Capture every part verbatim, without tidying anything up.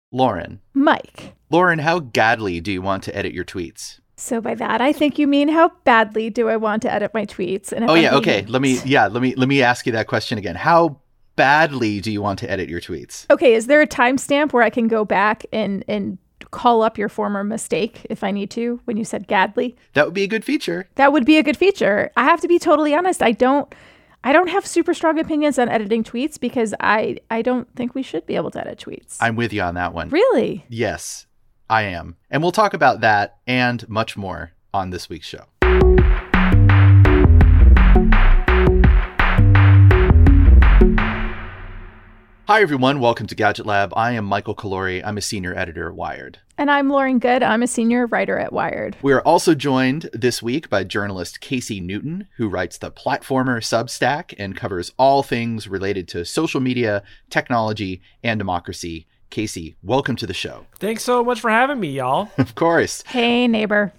Lauren. Mike. Lauren, how gadly do you want to edit your tweets? So by that, I think you mean how badly do I want to edit my tweets? And if oh yeah, I'm okay. Let me yeah, let me let me ask you that question again. How badly do you want to edit your tweets? Okay, is there a timestamp where I can go back and and call up your former mistake if I need to when you said gadly? That would be a good feature. That would be a good feature. I have to be totally honest. I don't I don't have super strong opinions on editing tweets because I I don't think we should be able to edit tweets. I'm with you on that one. Really? Yes. I am. And we'll talk about that and much more on this week's show. Hi, everyone. Welcome to Gadget Lab. I am Michael Calore. I'm a senior editor at Wired. And I'm Lauren Good. I'm a senior writer at Wired. We are also joined this week by journalist Casey Newton, who writes the Platformer Substack and covers all things related to social media, technology, and democracy. Casey, welcome to the show. Thanks so much for having me, y'all. Of course. Hey, neighbor.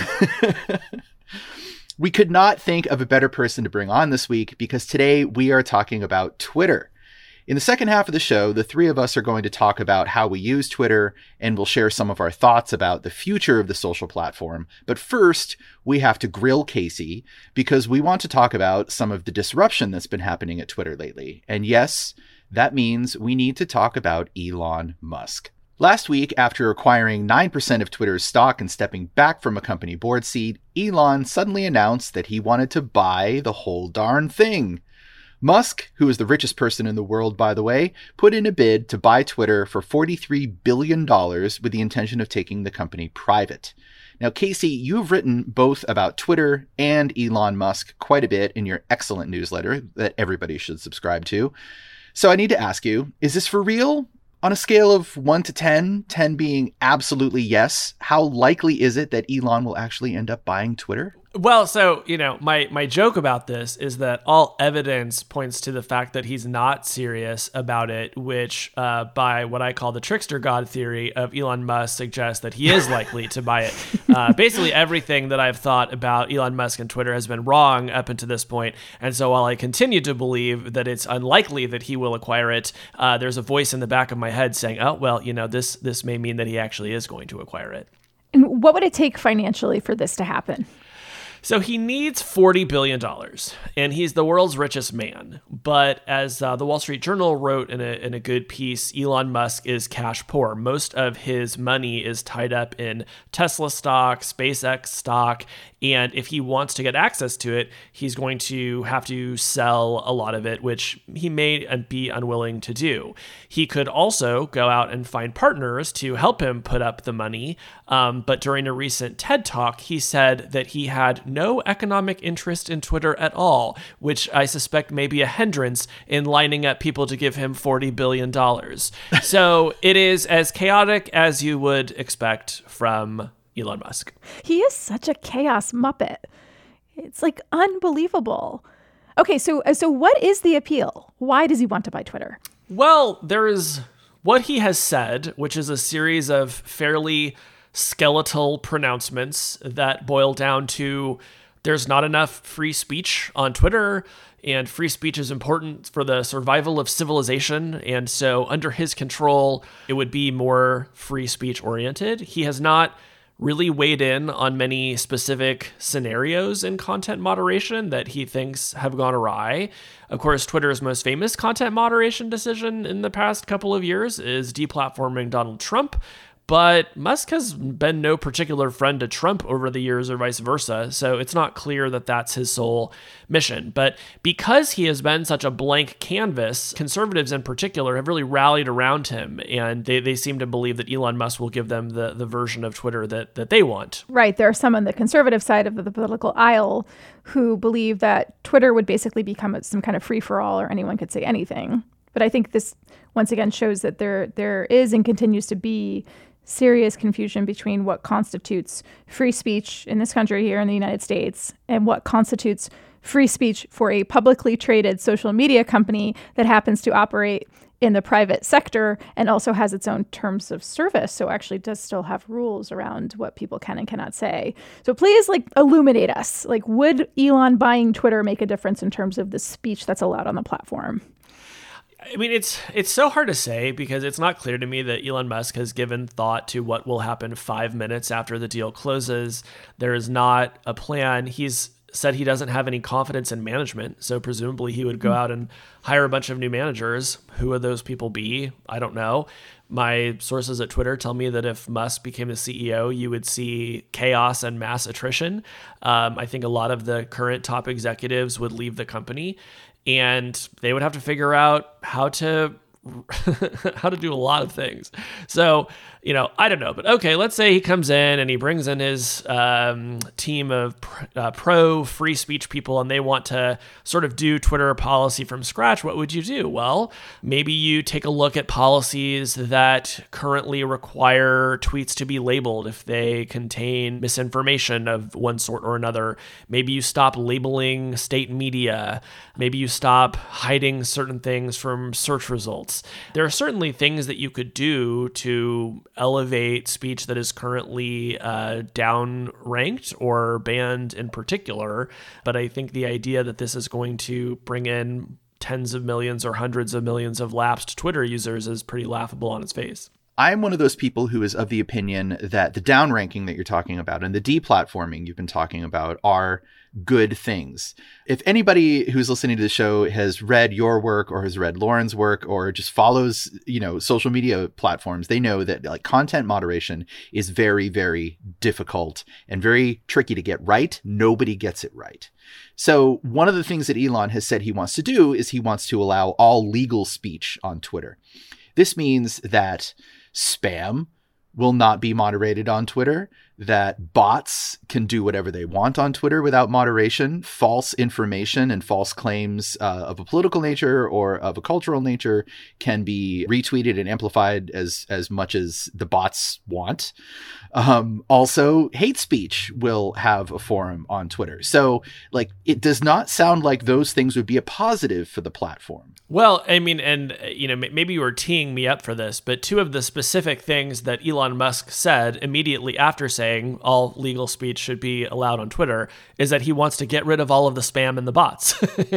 We could not think of a better person to bring on this week because today we are talking about Twitter. In the second half of the show, the three of us are going to talk about how we use Twitter, and we'll share some of our thoughts about the future of the social platform. But first, we have to grill Casey because we want to talk about some of the disruption that's been happening at Twitter lately. And yes, that means we need to talk about Elon Musk. Last week, after acquiring nine percent of Twitter's stock and stepping back from a company board seat, Elon suddenly announced that he wanted to buy the whole darn thing. Musk, who is the richest person in the world, by the way, put in a bid to buy Twitter for forty-three billion dollars with the intention of taking the company private. Now, Casey, you've written both about Twitter and Elon Musk quite a bit in your excellent newsletter that everybody should subscribe to. So I need to ask you, is this for real? On a scale of one to ten, ten being absolutely yes, how likely is it that Elon will actually end up buying Twitter? Well, so, you know, my, my joke about this is that all evidence points to the fact that he's not serious about it, which uh, by what I call the trickster god theory of Elon Musk suggests that he is likely to buy it. Uh, basically, everything that I've thought about Elon Musk and Twitter has been wrong up until this point. And so while I continue to believe that it's unlikely that he will acquire it, uh, there's a voice in the back of my head saying, oh, well, you know, this this may mean that he actually is going to acquire it. And what would it take financially for this to happen? So he needs forty billion dollars, and he's the world's richest man. But as uh, the Wall Street Journal wrote in a, in a good piece, Elon Musk is cash poor. Most of his money is tied up in Tesla stock, SpaceX stock, and if he wants to get access to it, he's going to have to sell a lot of it, which he may be unwilling to do. He could also go out and find partners to help him put up the money. Um, but during a recent TED Talk, he said that he had no economic interest in Twitter at all, which I suspect may be a hindrance in lining up people to give him forty billion dollars. So it is as chaotic as you would expect from Elon Musk. He is such a chaos muppet. It's like unbelievable. Okay, so so what is the appeal? Why does he want to buy Twitter? Well, there is what he has said, which is a series of fairly skeletal pronouncements that boil down to there's not enough free speech on Twitter, and free speech is important for the survival of civilization. And so under his control, it would be more free speech oriented. He has not really weighed in on many specific scenarios in content moderation that he thinks have gone awry. Of course, Twitter's most famous content moderation decision in the past couple of years is deplatforming Donald Trump. But Musk has been no particular friend to Trump over the years or vice versa, so it's not clear that that's his sole mission. But because he has been such a blank canvas, conservatives in particular have really rallied around him, and they, they seem to believe that Elon Musk will give them the, the version of Twitter that, that they want. Right. There are some on the conservative side of the political aisle who believe that Twitter would basically become some kind of free-for-all or anyone could say anything. But I think this, once again, shows that there there is and continues to be serious confusion between what constitutes free speech in this country here in the United States and what constitutes free speech for a publicly traded social media company that happens to operate in the private sector and also has its own terms of service. So actually does still have rules around what people can and cannot say. So please like illuminate us. Like, would Elon buying Twitter make a difference in terms of the speech that's allowed on the platform? I mean, it's it's so hard to say because it's not clear to me that Elon Musk has given thought to what will happen five minutes after the deal closes. There is not a plan. He's said he doesn't have any confidence in management, so presumably he would go out and hire a bunch of new managers. Who would those people be? I don't know. My sources at Twitter tell me that if Musk became the C E O, you would see chaos and mass attrition. Um, I think a lot of the current top executives would leave the company, and they would have to figure out how to how to do a lot of things. So, you know, I don't know, but okay, let's say he comes in and he brings in his um, team of pr- uh, pro free speech people and they want to sort of do Twitter policy from scratch. What would you do? Well, maybe you take a look at policies that currently require tweets to be labeled if they contain misinformation of one sort or another. Maybe you stop labeling state media. Maybe you stop hiding certain things from search results. There are certainly things that you could do to elevate speech that is currently uh, down-ranked or banned in particular. But I think the idea that this is going to bring in tens of millions or hundreds of millions of lapsed Twitter users is pretty laughable on its face. I'm one of those people who is of the opinion that the downranking that you're talking about and the deplatforming you've been talking about are good things. If anybody who's listening to the show has read your work or has read Lauren's work or just follows, you know, social media platforms, they know that like content moderation is very, very difficult and very tricky to get right. Nobody gets it right. So one of the things that Elon has said he wants to do is he wants to allow all legal speech on Twitter. This means that spam will not be moderated on Twitter, that bots can do whatever they want on Twitter without moderation. False information and false claims uh, of a political nature or of a cultural nature can be retweeted and amplified as, as much as the bots want. Um, also, hate speech will have a forum on Twitter. So, like, it does not sound like those things would be a positive for the platform. Well, I mean, and, you know, maybe you were teeing me up for this, but two of the specific things that Elon Musk said immediately after saying all legal speech should be allowed on Twitter is that he wants to get rid of all of the spam and the bots.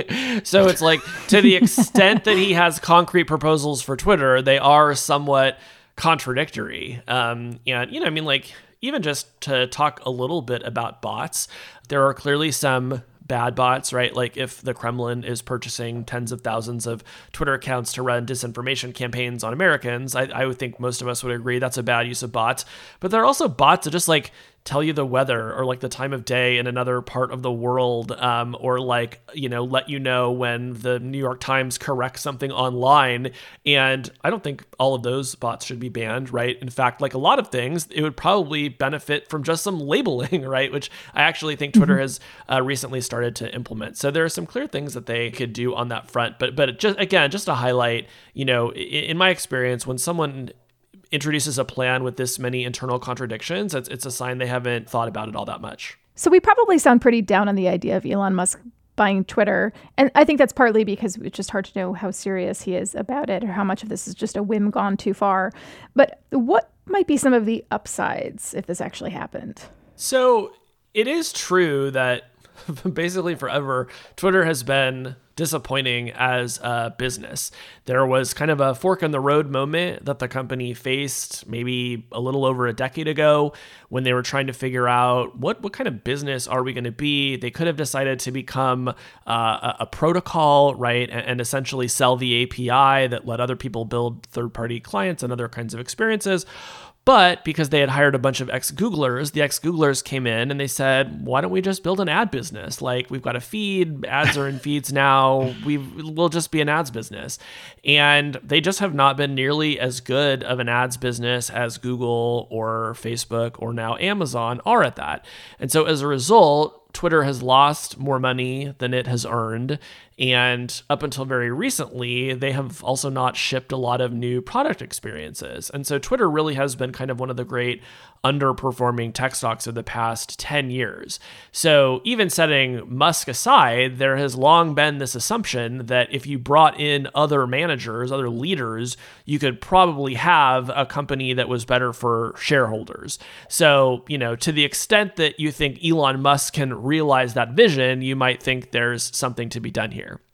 So it's like, to the extent that he has concrete proposals for Twitter, they are somewhat contradictory. Um, and, you know, I mean, like, even just to talk a little bit about bots, there are clearly some bad bots, right? Like if the Kremlin is purchasing tens of thousands of Twitter accounts to run disinformation campaigns on Americans, I, I would think most of us would agree that's a bad use of bots. But there are also bots that just like tell you the weather or like the time of day in another part of the world, um, or like, you know, let you know when the New York Times corrects something online. And I don't think all of those bots should be banned, right? In fact, like a lot of things, it would probably benefit from just some labeling, right? Which I actually think Twitter has uh, recently started to implement. So there are some clear things that they could do on that front. But, but just again, just to highlight, you know, in, in my experience, when someone introduces a plan with this many internal contradictions, it's, it's a sign they haven't thought about it all that much. So we probably sound pretty down on the idea of Elon Musk buying Twitter. And I think that's partly because it's just hard to know how serious he is about it or how much of this is just a whim gone too far. But what might be some of the upsides if this actually happened? So it is true that basically forever, Twitter has been disappointing as a business. There was kind of a fork in the road moment that the company faced maybe a little over a decade ago when they were trying to figure out what, what kind of business are we going to be. They could have decided to become uh, a, a protocol, right? And, and essentially sell the A P I that let other people build third-party clients and other kinds of experiences. But because they had hired a bunch of ex-Googlers, the ex-Googlers came in and they said, why don't we just build an ad business? Like, we've got a feed, ads are in feeds now, we will just be an ads business. And they just have not been nearly as good of an ads business as Google or Facebook or now Amazon are at that. And so as a result, Twitter has lost more money than it has earned. And up until very recently, they have also not shipped a lot of new product experiences. And so Twitter really has been kind of one of the great underperforming tech stocks of the past ten years. So even setting Musk aside, there has long been this assumption that if you brought in other managers, other leaders, you could probably have a company that was better for shareholders. So, you know, to the extent that you think Elon Musk can realize that vision, you might think there's something to be done here.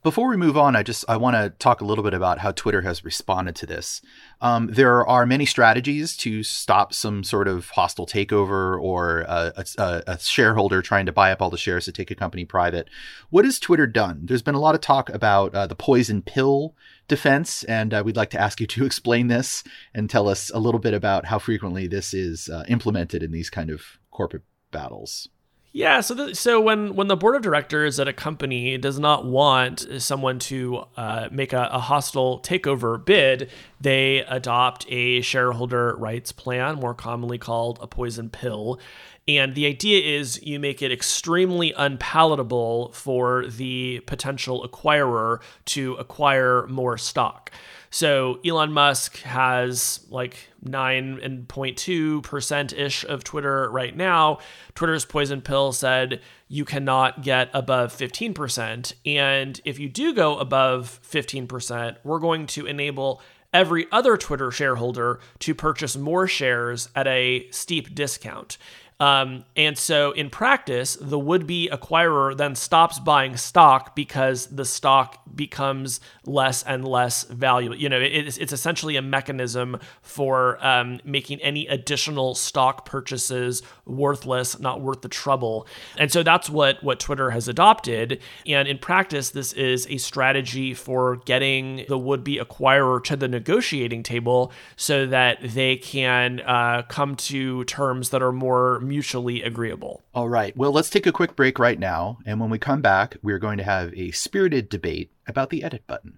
Before we move on, I just I want to talk a little bit about how Twitter has responded to this. Um, there are many strategies to stop some sort of hostile takeover or a, a, a shareholder trying to buy up all the shares to take a company private. What has Twitter done? There's been a lot of talk about uh, the poison pill defense, and uh, we'd like to ask you to explain this and tell us a little bit about how frequently this is uh, implemented in these kind of corporate battles. Yeah, so the, so when, when the board of directors at a company does not want someone to uh, make a, a hostile takeover bid, they adopt a shareholder rights plan, more commonly called a poison pill. And the idea is you make it extremely unpalatable for the potential acquirer to acquire more stock. So Elon Musk has like nine point two percent ish of Twitter right now. Twitter's poison pill said you cannot get above fifteen percent. And if you do go above fifteen percent, we're going to enable every other Twitter shareholder to purchase more shares at a steep discount. Um, and so in practice, the would-be acquirer then stops buying stock because the stock becomes less and less valuable. You know, it, it's, it's essentially a mechanism for um, making any additional stock purchases worthless, not worth the trouble. And so that's what, what Twitter has adopted. And in practice, this is a strategy for getting the would-be acquirer to the negotiating table so that they can uh, come to terms that are more mutually agreeable. All right. Well, let's take a quick break right now. And when we come back, we're going to have a spirited debate about the edit button.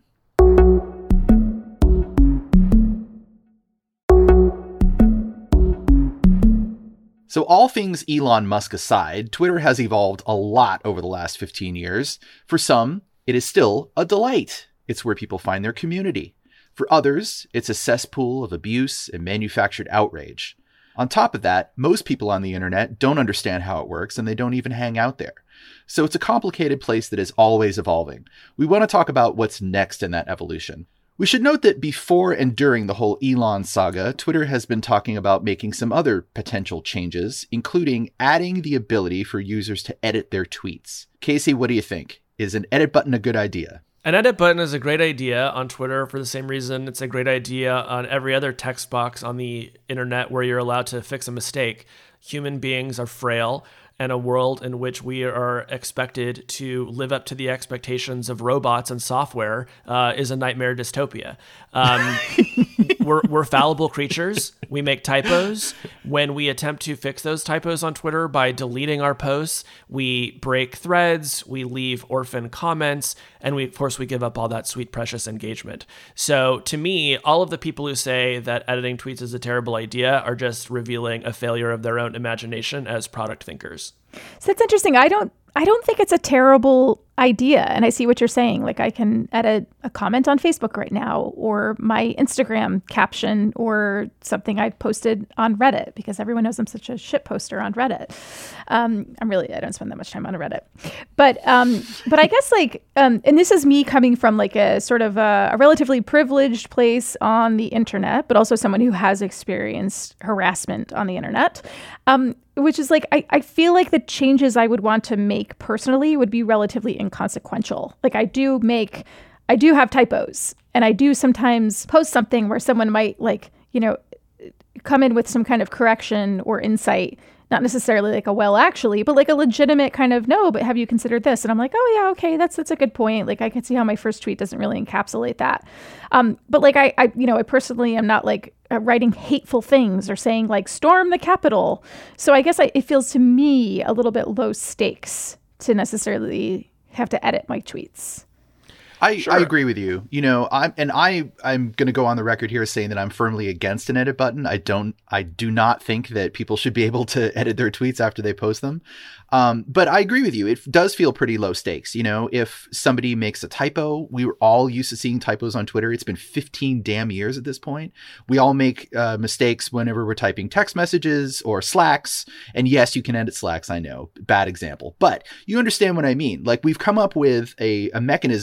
So all things Elon Musk aside, Twitter has evolved a lot over the last fifteen years. For some, it is still a delight. It's where people find their community. For others, it's a cesspool of abuse and manufactured outrage. On top of that, most people on the internet don't understand how it works and they don't even hang out there. So it's a complicated place that is always evolving. We want to talk about what's next in that evolution. We should note that before and during the whole Elon saga, Twitter has been talking about making some other potential changes, including adding the ability for users to edit their tweets. Casey, what do you think? Is an edit button a good idea? An edit button is a great idea on Twitter for the same reason it's a great idea on every other text box on the internet where you're allowed to fix a mistake. Human beings are frail, and a world in which we are expected to live up to the expectations of robots and software uh, is a nightmare dystopia. Um, we're, we're fallible creatures. We make typos. When we attempt to fix those typos on Twitter by deleting our posts, we break threads, we leave orphan comments, and we, of course, we give up all that sweet, precious engagement. So to me, all of the people who say that editing tweets is a terrible idea are just revealing a failure of their own imagination as product thinkers. So that's interesting. I don't I don't think it's a terrible idea. And I see what you're saying. Like I can edit a comment on Facebook right now or my Instagram caption or something I posted on Reddit because everyone knows I'm such a shit poster on Reddit. Um, I'm really, I don't spend that much time on Reddit. But um, but I guess like, um, and this is me coming from like a sort of a, a relatively privileged place on the internet, but also someone who has experienced harassment on the internet. Um, which is like, I, I feel like the changes I would want to make personally would be relatively inconsequential. Like I do make, I do have typos and I do sometimes post something where someone might like, you know, come in with some kind of correction or insight, not necessarily like a well actually, but like a legitimate kind of no, but have you considered this? And I'm like, oh yeah, okay, that's that's a good point. Like I can see how my first tweet doesn't really encapsulate that. Um, but like I, I, you know, I personally am not like uh, writing hateful things or saying like storm the Capitol. So I guess I, it feels to me a little bit low stakes to necessarily have to edit my tweets. I, Sure. I agree with you. You know, I'm and I I'm going to go on the record here saying that I'm firmly against an edit button. I don't I do not think that people should be able to edit their tweets after they post them. Um, but I agree with you. It does feel pretty low stakes. You know, if somebody makes a typo, we were all used to seeing typos on Twitter. It's been fifteen damn years at this point. We all make uh, mistakes whenever we're typing text messages or Slacks. And yes, you can edit Slacks. I know, bad example, but you understand what I mean. Like we've come up with a, a mechanism for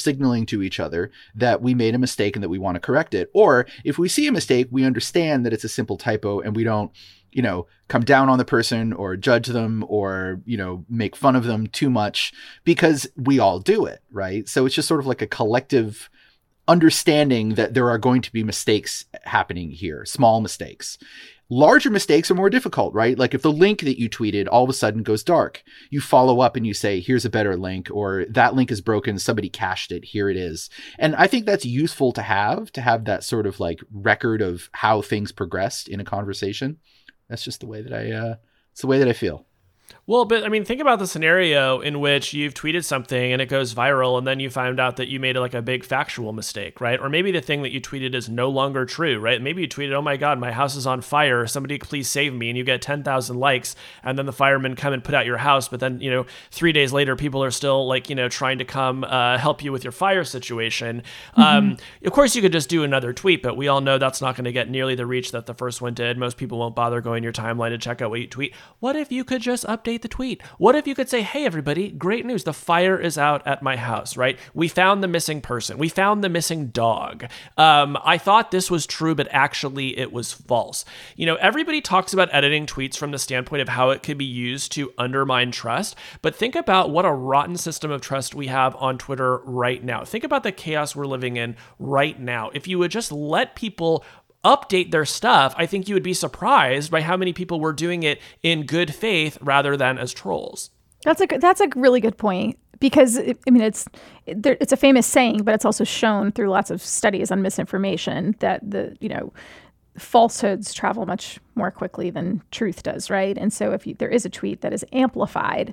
signaling to each other that we made a mistake and that we want to correct it. Or if we see a mistake, we understand that it's a simple typo and we don't, you know, come down on the person or judge them or, you know, make fun of them too much, because we all do it, right? So it's just sort of like a collective understanding that there are going to be mistakes happening here, small mistakes. Larger mistakes are more difficult, right? Like if the link that you tweeted all of a sudden goes dark, you follow up and you say, here's a better link, or that link is broken, somebody cached it, here it is. And I think that's useful to have, to have that sort of like record of how things progressed in a conversation. That's just the way that I, uh, it's the way that I feel. Well, but I mean, think about the scenario in which you've tweeted something and it goes viral, and then you find out that you made like a big factual mistake, right? Or maybe the thing that you tweeted is no longer true, right? Maybe you tweeted, oh my God, my house is on fire. Somebody please save me. And you get ten thousand likes, and then the firemen come and put out your house. But then, you know, three days later, people are still like, you know, trying to come uh, help you with your fire situation. Mm-hmm. Um, of course, you could just do another tweet, but we all know that's not going to get nearly the reach that the first one did. Most people won't bother going your timeline to check out what you tweet. What if you could just update the tweet? What if you could say, hey, everybody, great news. The fire is out at my house, right? We found the missing person. We found the missing dog. Um, I thought this was true, but actually it was false. You know, everybody talks about editing tweets from the standpoint of how it could be used to undermine trust, but think about what a rotten system of trust we have on Twitter right now. Think about the chaos we're living in right now. If you would just let people update their stuff, I think you would be surprised by how many people were doing it in good faith rather than as trolls. That's a that's a really good point, because I mean it's it's a famous saying, but it's also shown through lots of studies on misinformation that the you know falsehoods travel much more quickly than truth does, right? And so if you, there is a tweet that is amplified,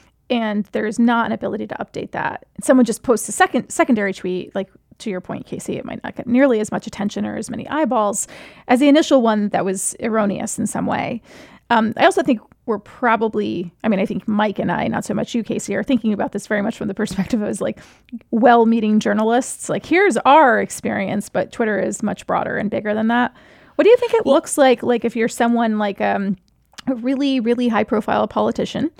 and there is not an ability to update that, and someone just posts a second secondary tweet, like to your point, Casey, it might not get nearly as much attention or as many eyeballs as the initial one that was erroneous in some way. Um, I also think we're probably, I mean, I think Mike and I, not so much you, Casey, are thinking about this very much from the perspective of as like well-meaning journalists. Like, here's our experience, but Twitter is much broader and bigger than that. What do you think it well, looks like, like if you're someone like um, a really, really high-profile politician,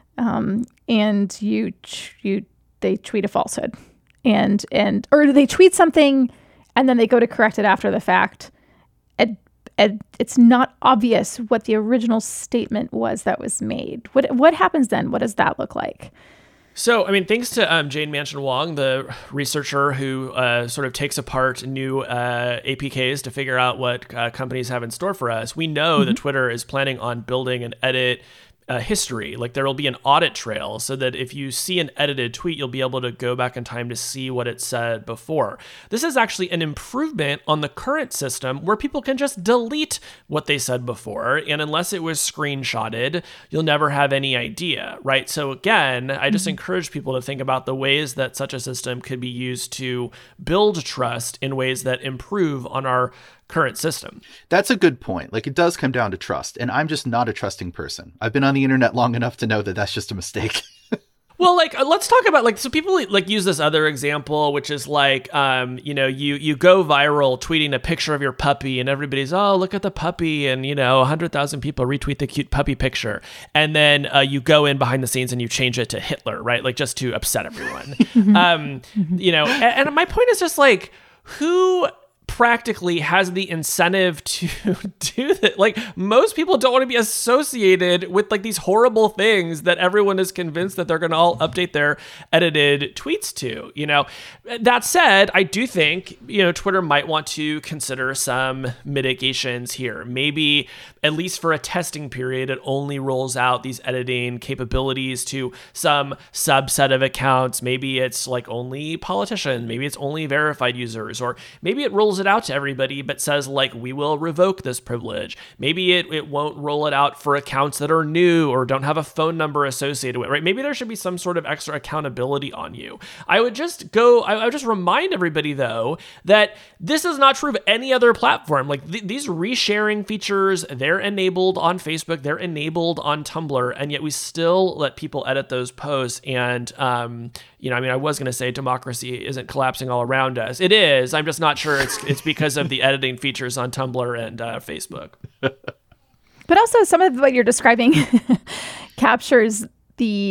um, and you, you, they tweet a falsehood? And, and, or they tweet something and then they go to correct it after the fact. And, and it's not obvious what the original statement was that was made. What, what happens then? What does that look like? So, I mean, thanks to um, Jane Manchun Wong, the researcher who uh, sort of takes apart new uh, A P Ks to figure out what uh, companies have in store for us, we know mm-hmm. that Twitter is planning on building an edit Uh, history. Like, there will be an audit trail so that if you see an edited tweet, you'll be able to go back in time to see what it said before. This is actually an improvement on the current system where people can just delete what they said before. And unless it was screenshotted, you'll never have any idea, right? So again, I just mm-hmm. encourage people to think about the ways that such a system could be used to build trust in ways that improve on our current system. That's a good point. Like, it does come down to trust, and I'm just not a trusting person. I've been on the internet long enough to know that that's just a mistake. Well, like, let's talk about, like, so people like use this other example, which is like, um, you know, you you go viral tweeting a picture of your puppy, and everybody's, oh, look at the puppy, and, you know, one hundred thousand people retweet the cute puppy picture, and then uh, you go in behind the scenes and you change it to Hitler, right? Like, just to upset everyone. um, you know, and, and my point is just like, who practically has the incentive to do that? Like, most people don't want to be associated with like these horrible things that everyone is convinced that they're going to all update their edited tweets to, you know. That said, I do think, you know, Twitter might want to consider some mitigations here. Maybe at least for a testing period, it only rolls out these editing capabilities to some subset of accounts. Maybe it's like only politicians, maybe it's only verified users, or maybe it rolls it out to everybody but says like, we will revoke this privilege. Maybe it, it won't roll it out for accounts that are new or don't have a phone number associated with it, right? Maybe there should be some sort of extra accountability on you. I would just go, I, I would just remind everybody though, that this is not true of any other platform. Like th- these resharing features, they're enabled on Facebook, they're enabled on Tumblr, and yet we still let people edit those posts. And, um, you know, I mean, I was going to say democracy isn't collapsing all around us. It is. I'm just not sure it's it's because of the editing features on Tumblr and uh, Facebook. But also some of what you're describing captures the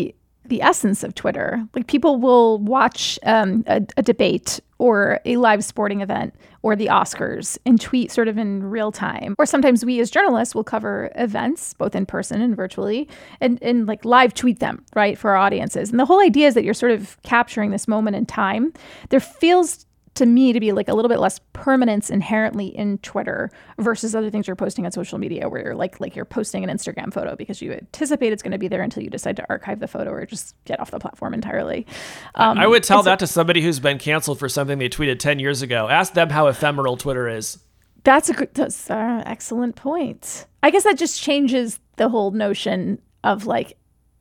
the essence of Twitter. Like people will watch um, a, a debate or a live sporting event or the Oscars and tweet sort of in real time. Or sometimes we as journalists will cover events, both in person and virtually, and, and like live tweet them, right, for our audiences. And the whole idea is that you're sort of capturing this moment in time. There feels to me to be like a little bit less permanence inherently in Twitter versus other things you're posting on social media where you're like like you're posting an Instagram photo because you anticipate it's going to be there until you decide to archive the photo or just get off the platform entirely. Um, I would tell that to somebody who's been canceled for something they tweeted ten years ago. Ask them how ephemeral Twitter is. That's a good, that's an excellent point. I guess that just changes the whole notion of like,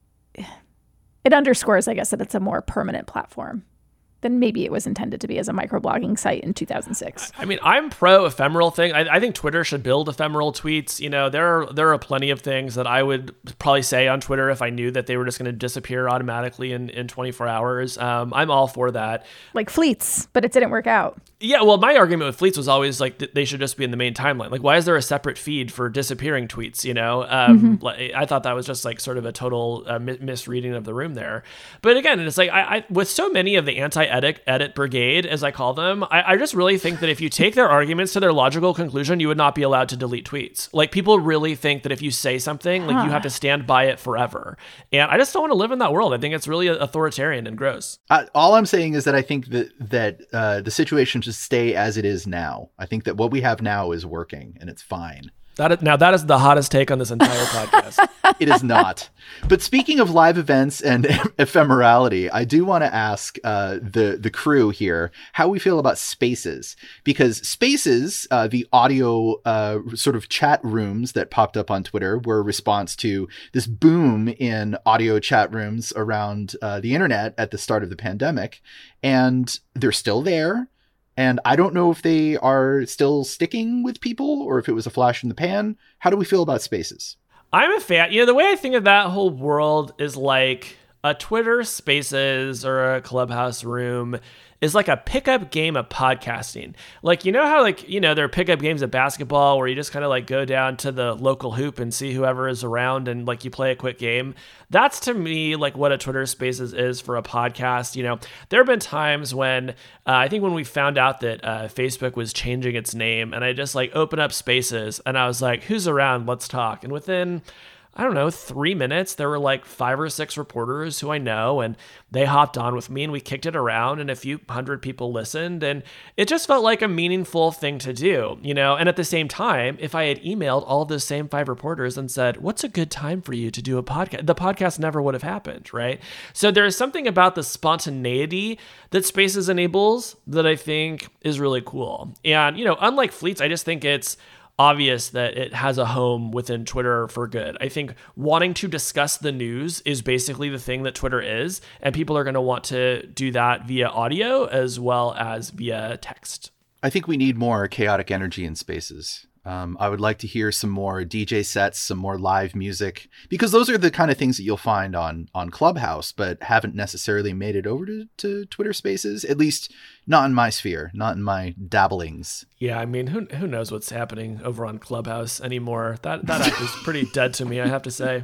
it underscores, I guess, that it's a more permanent platform than maybe it was intended to be as a microblogging site in two thousand six. I mean, I'm pro ephemeral thing. I, I think Twitter should build ephemeral tweets. You know, there are there are plenty of things that I would probably say on Twitter if I knew that they were just going to disappear automatically in, in twenty-four hours. Um, I'm all for that. Like Fleets, but it didn't work out. Yeah, well, my argument with Fleets was always like th- they should just be in the main timeline. Like, why is there a separate feed for disappearing tweets? You know, um, mm-hmm. I thought that was just like sort of a total uh, mi- misreading of the room there. But again, it's like I, I with so many of the anti-edit edit brigade, as I call them, I, I just really think that if you take their arguments to their logical conclusion, you would not be allowed to delete tweets. Like people really think that if you say something, like huh. you have to stand by it forever. And I just don't want to live in that world. I think it's really authoritarian and gross. Uh, all I'm saying is that I think that that uh, the situation should stay as it is now. I think that what we have now is working and it's fine. That is, now that is the hottest take on this entire podcast. It is not. But speaking of live events and ephemerality, I do want to ask uh, the the crew here how we feel about Spaces, because Spaces, uh, the audio uh, sort of chat rooms that popped up on Twitter, were a response to this boom in audio chat rooms around uh, the internet at the start of the pandemic, and they're still there. And I don't know if they are still sticking with people or if it was a flash in the pan. How do we feel about Spaces? I'm a fan. You know, the way I think of that whole world is like a Twitter Spaces or a Clubhouse room is like a pickup game of podcasting. Like, you know how like, you know, there are pickup games of basketball where you just kind of like go down to the local hoop and see whoever is around and like you play a quick game. That's to me like what a Twitter Spaces is for a podcast. You know, there have been times when uh, I think when we found out that uh, Facebook was changing its name and I just like opened up Spaces and I was like, who's around? Let's talk. And within I don't know, three minutes, there were like five or six reporters who I know, and they hopped on with me and we kicked it around and a few hundred people listened, and it just felt like a meaningful thing to do, you know? And at the same time, if I had emailed all of those same five reporters and said, what's a good time for you to do a podcast? The podcast never would have happened, right? So there is something about the spontaneity that Spaces enables that I think is really cool. And, you know, unlike Fleets, I just think it's obvious that it has a home within Twitter for good. I think wanting to discuss the news is basically the thing that Twitter is, and people are going to want to do that via audio as well as via text. I think we need more chaotic energy in Spaces. Um, I would like to hear some more D J sets, some more live music, because those are the kind of things that you'll find on on Clubhouse, but haven't necessarily made it over to, to Twitter Spaces, at least not in my sphere, not in my dabblings. Yeah, I mean, who who knows what's happening over on Clubhouse anymore? That that act is pretty dead to me, I have to say.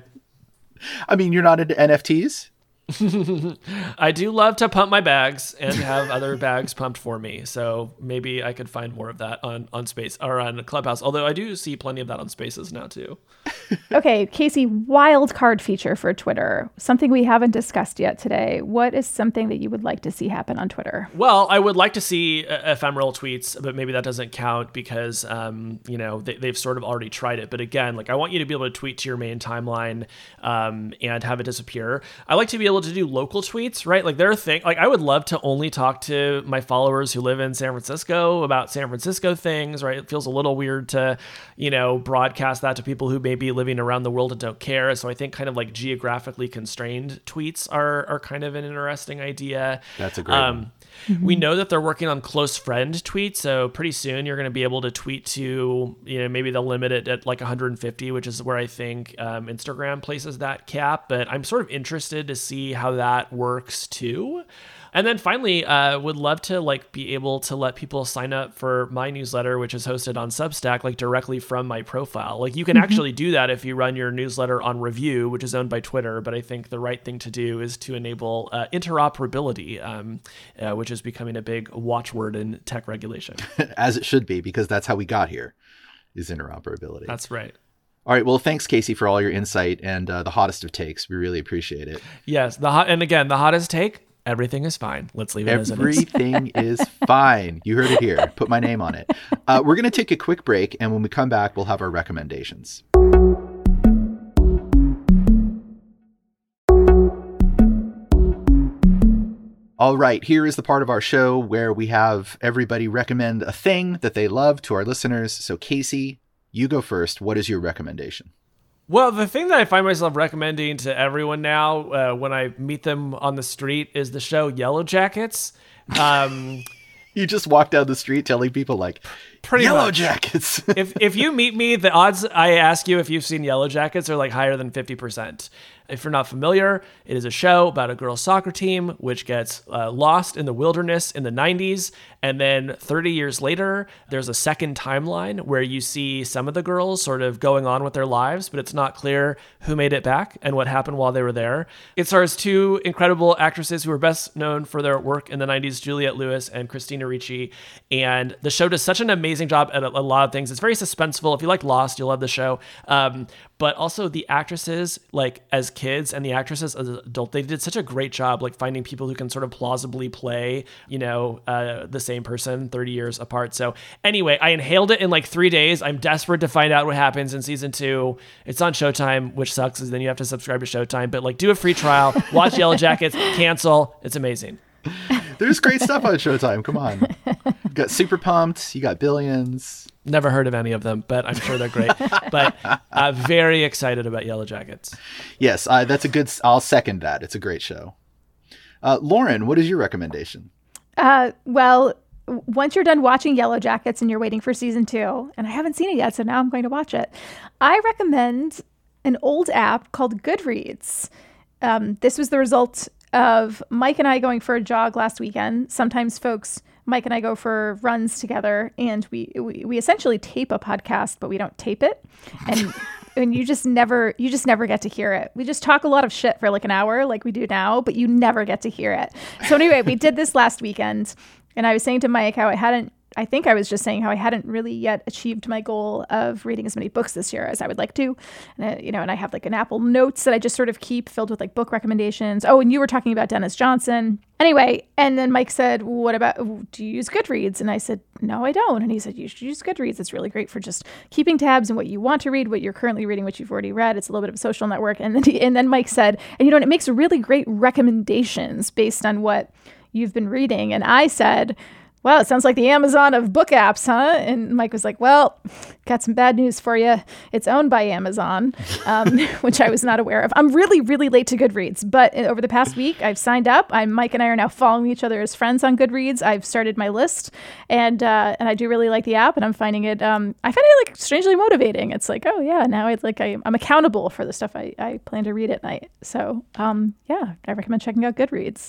I mean, you're not into N F Ts? I do love to pump my bags and have other bags pumped for me. So maybe I could find more of that on, on Space or on Clubhouse. Although I do see plenty of that on Spaces now too. Okay, Casey, wild card feature for Twitter. Something we haven't discussed yet today. What is something that you would like to see happen on Twitter? Well, I would like to see uh, ephemeral tweets, but maybe that doesn't count because, um, you know, they, they've sort of already tried it. But again, like I want you to be able to tweet to your main timeline um, and have it disappear. I like to be able to do local tweets, right? Like there are things, like I would love to only talk to my followers who live in San Francisco about San Francisco things, right? It feels a little weird to, you know, broadcast that to people who may be living around the world and don't care. So I think kind of like geographically constrained tweets are are kind of an interesting idea. That's a great um, one. Mm-hmm. We know that they're working on close friend tweets. So pretty soon you're going to be able to tweet to, you know, maybe they'll limit it at like one hundred fifty, which is where I think um, Instagram places that cap. But I'm sort of interested to see how that works too. And then finally, uh, would love to like be able to let people sign up for my newsletter, which is hosted on Substack, like directly from my profile. Like you can mm-hmm. actually do that if you run your newsletter on Review, which is owned by Twitter. But I think the right thing to do is to enable uh, interoperability, um, uh, which is becoming a big watchword in tech regulation. As it should be, because that's how we got here, is interoperability. That's right. All right. Well, thanks, Casey, for all your insight and uh, the hottest of takes. We really appreciate it. Yes. The hot, and again, the hottest take, everything is fine. Let's leave it everything as it is. Everything is fine. You heard it here. Put my name on it. Uh, we're going to take a quick break. And when we come back, we'll have our recommendations. All right, here is the part of our show where we have everybody recommend a thing that they love to our listeners. So, Casey, you go first. What is your recommendation? Well, the thing that I find myself recommending to everyone now uh, when I meet them on the street is the show Yellow Jackets. Um, you just walk down the street telling people like, Pretty Yellow much. Jackets. if if you meet me, the odds I ask you if you've seen Yellow Jackets are like higher than fifty percent. If you're not familiar, it is a show about a girls' soccer team which gets uh, lost in the wilderness in the nineties. And then thirty years later, there's a second timeline where you see some of the girls sort of going on with their lives, but it's not clear who made it back and what happened while they were there. It stars two incredible actresses who are best known for their work in the nineties, Juliette Lewis and Christina Ricci. And the show does such an amazing job at a, a lot of things. It's very suspenseful. If you like Lost, you'll love the show. Um, but also the actresses, like as kids and the actresses as adults, they did such a great job, like finding people who can sort of plausibly play, you know, uh, the same person thirty years apart. So anyway, I inhaled it in like three days. I'm desperate to find out what happens in season two. It's on Showtime, which sucks, is then you have to subscribe to Showtime, but like do a free trial, watch Yellow Jackets, cancel. It's amazing. There's great stuff on Showtime. Come on. You got Super Pumped. You got Billions. Never heard of any of them, but I'm sure they're great. But uh, very excited about Yellow Jackets. Yes, uh, that's a good, I'll second that. It's a great show. Uh, Lauren, what is your recommendation? Uh, well, once you're done watching Yellow Jackets and you're waiting for season two, and I haven't seen it yet, so now I'm going to watch it. I recommend an old app called Goodreads. Um, this was the result of Mike and I going for a jog last weekend. Sometimes folks, Mike and I go for runs together, and we we, we essentially tape a podcast, but we don't tape it. And and you just never you just never get to hear it. We just talk a lot of shit for like an hour like we do now, but you never get to hear it. So anyway, we did this last weekend, and I was saying to Mike how I hadn't I think I was just saying how I hadn't really yet achieved my goal of reading as many books this year as I would like to. And, I, you know, and I have like an Apple Notes that I just sort of keep filled with like book recommendations. Oh, and you were talking about Dennis Johnson. Anyway, and then Mike said, what about, do you use Goodreads? And I said, no, I don't. And he said, you should use Goodreads. It's really great for just keeping tabs on what you want to read, what you're currently reading, what you've already read. It's a little bit of a social network. And then, he, and then Mike said, and you know, and it makes really great recommendations based on what you've been reading. And I said, well, it sounds like the Amazon of book apps, huh? And Mike was like, well, got some bad news for you. It's owned by Amazon, um, which I was not aware of. I'm really, really late to Goodreads, but over the past week, I've signed up. I'm Mike and I are now following each other as friends on Goodreads. I've started my list, and uh, and I do really like the app, and I'm finding it, um, I find it like strangely motivating. It's like, oh yeah, now it's like I, I'm accountable for the stuff I, I plan to read at night. So um, yeah, I recommend checking out Goodreads.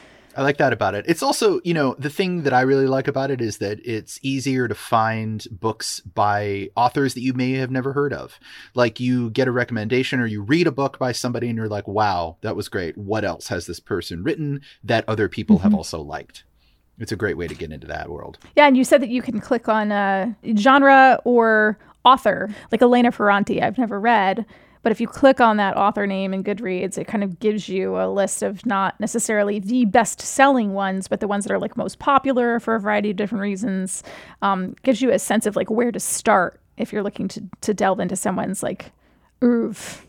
I like that about it. It's also, you know, the thing that I really like about it is that it's easier to find books by authors that you may have never heard of. Like you get a recommendation or you read a book by somebody and you're like, wow, that was great. What else has this person written that other people mm-hmm. have also liked? It's a great way to get into that world. Yeah. And you said that you can click on uh, genre or author, like Elena Ferrante, I've never read. But if you click on that author name in Goodreads, it kind of gives you a list of not necessarily the best-selling ones, but the ones that are like most popular for a variety of different reasons. Um, gives you a sense of like where to start if you're looking to to delve into someone's like oeuvre.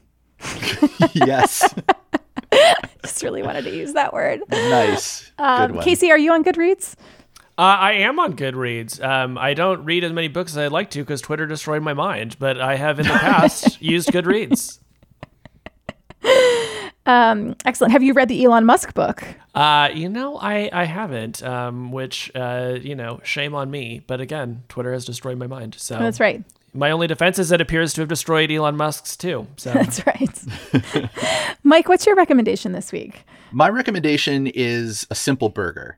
Yes. Just really wanted to use that word. Nice. Um, Good one. Casey, are you on Goodreads? Uh, I am on Goodreads. Um, I don't read as many books as I'd like to because Twitter destroyed my mind, but I have in the past used Goodreads. Um, excellent. Have you read the Elon Musk book? Uh, you know, I, I haven't, um, which, uh, you know, shame on me. But again, Twitter has destroyed my mind. So That's right. My only defense is it appears to have destroyed Elon Musk's too. So that's right. Mike, what's your recommendation this week? My recommendation is a simple burger.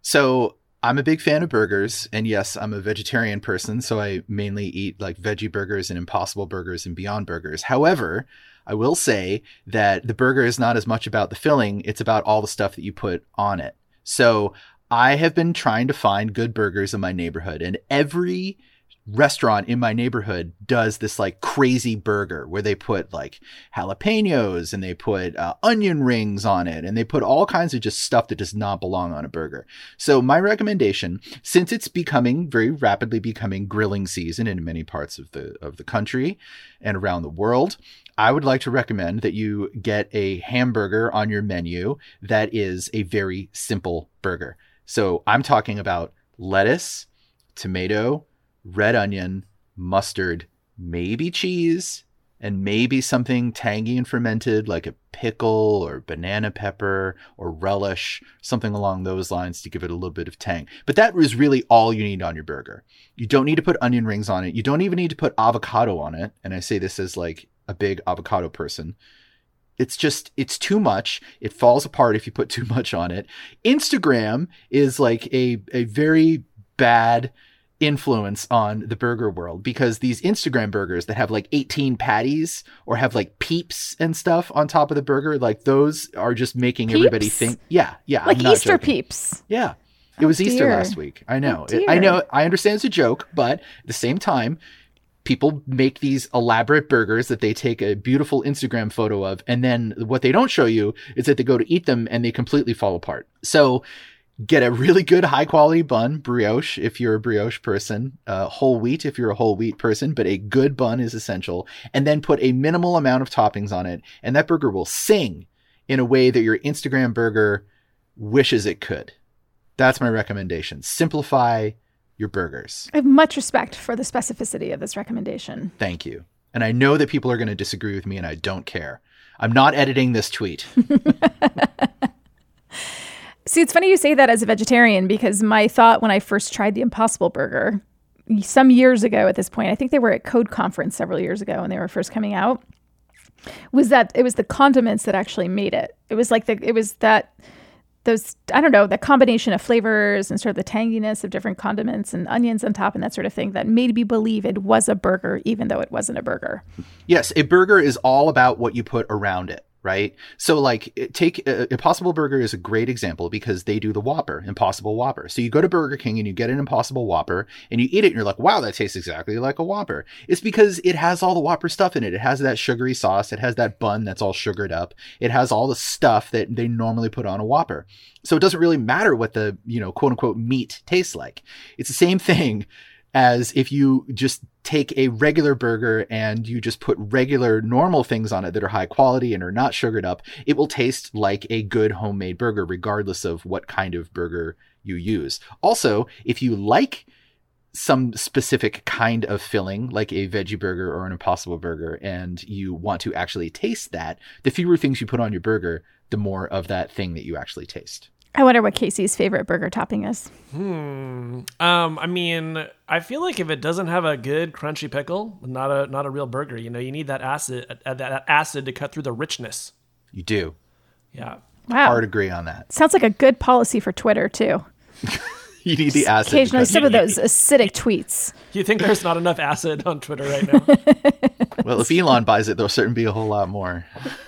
So I'm a big fan of burgers, and yes, I'm a vegetarian person, so I mainly eat like veggie burgers and Impossible Burgers and Beyond Burgers. However, I will say that the burger is not as much about the filling, it's about all the stuff that you put on it. So I have been trying to find good burgers in my neighborhood, and every restaurant in my neighborhood does this like crazy burger where they put like jalapenos and they put uh, onion rings on it and they put all kinds of just stuff that does not belong on a burger. So my recommendation, since it's becoming very rapidly becoming grilling season in many parts of the of the country and around the world, I would like to recommend that you get a hamburger on your menu that is a very simple burger. So I'm talking about lettuce, tomato, red onion, mustard, maybe cheese, and maybe something tangy and fermented like a pickle or banana pepper or relish, something along those lines to give it a little bit of tang. But that is really all you need on your burger. You don't need to put onion rings on it. You don't even need to put avocado on it. And I say this as like a big avocado person. It's just, it's too much. It falls apart if you put too much on it. Instagram is like a, a very bad influence on the burger world, because these Instagram burgers that have like eighteen patties or have like peeps and stuff on top of the burger, like those are just making Peeps? everybody think, yeah, yeah. Like I'm not Easter joking. Peeps. Yeah. It was Oh, Easter dear. last week. I know. Oh, I dear. know. I understand it's a joke, but at the same time, people make these elaborate burgers that they take a beautiful Instagram photo of. And then what they don't show you is that they go to eat them and they completely fall apart. So get a really good high quality bun, brioche if you're a brioche person, uh, whole wheat if you're a whole wheat person, but a good bun is essential. And then put a minimal amount of toppings on it. And that burger will sing in a way that your Instagram burger wishes it could. That's my recommendation. Simplify your burgers. I have much respect for the specificity of this recommendation. Thank you. And I know that people are going to disagree with me, and I don't care. I'm not editing this tweet. See, it's funny you say that as a vegetarian, because my thought when I first tried the Impossible Burger some years ago at this point, I think they were at Code Conference several years ago when they were first coming out, was that it was the condiments that actually made it. It was like the, it was that, those, I don't know, the combination of flavors and sort of the tanginess of different condiments and onions on top and that sort of thing that made me believe it was a burger, even though it wasn't a burger. Yes, a burger is all about what you put around it. Right. So like take uh, Impossible Burger is a great example because they do the Whopper, Impossible Whopper. So you go to Burger King and you get an Impossible Whopper and you eat it and you're like, wow, that tastes exactly like a Whopper. It's because it has all the Whopper stuff in it. It has that sugary sauce. It has that bun that's all sugared up. It has all the stuff that they normally put on a Whopper. So it doesn't really matter what the, you know, quote unquote meat tastes like. It's the same thing as if you just take a regular burger and you just put regular normal things on it that are high quality and are not sugared up, it will taste like a good homemade burger, regardless of what kind of burger you use. Also, if you like some specific kind of filling, like a veggie burger or an Impossible Burger, and you want to actually taste that, the fewer things you put on your burger, the more of that thing that you actually taste. I wonder what Casey's favorite burger topping is. Hmm. Um. I mean, I feel like if it doesn't have a good crunchy pickle, not a not a real burger. You know, you need that acid uh, that acid to cut through the richness. You do. Yeah. Wow. Hard agree on that. Sounds like a good policy for Twitter, too. You need the acid. Occasionally, to cut- some of those acidic tweets. You think there's not enough acid on Twitter right now? Well, if Elon buys it, there'll certainly be a whole lot more.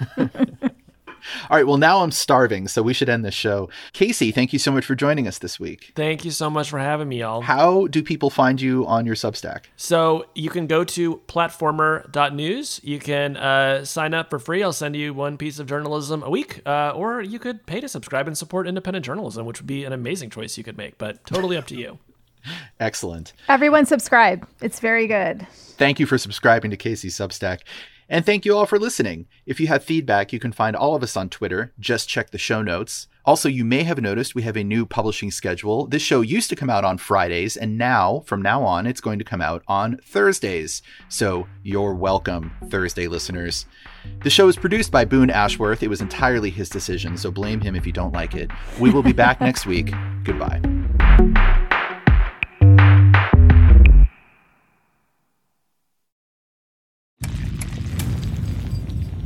All right. Well, now I'm starving, so we should end this show. Casey, thank you so much for joining us this week. Thank you so much for having me, y'all. How do people find you on your Substack? So you can go to platformer dot news. You can uh, sign up for free. I'll send you one piece of journalism a week. Uh, or you could pay to subscribe and support independent journalism, which would be an amazing choice you could make, but totally up to you. Excellent. Everyone subscribe. It's very good. Thank you for subscribing to Casey's Substack. And thank you all for listening. If you have feedback, you can find all of us on Twitter. Just check the show notes. Also, you may have noticed we have a new publishing schedule. This show used to come out on Fridays, and now, from now on, it's going to come out on Thursdays. So you're welcome, Thursday listeners. The show is produced by Boone Ashworth. It was entirely his decision, so blame him if you don't like it. We will be back next week. Goodbye.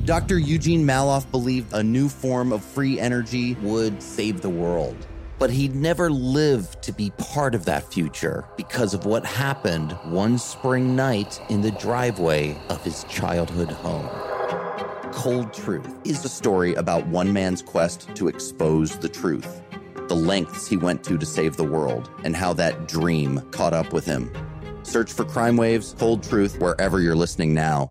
Doctor Eugene Maloff believed a new form of free energy would save the world. But he'd never lived to be part of that future because of what happened one spring night in the driveway of his childhood home. Cold Truth is a story about one man's quest to expose the truth, the lengths he went to to save the world, and how that dream caught up with him. Search for Crime Waves, Cold Truth, wherever you're listening now.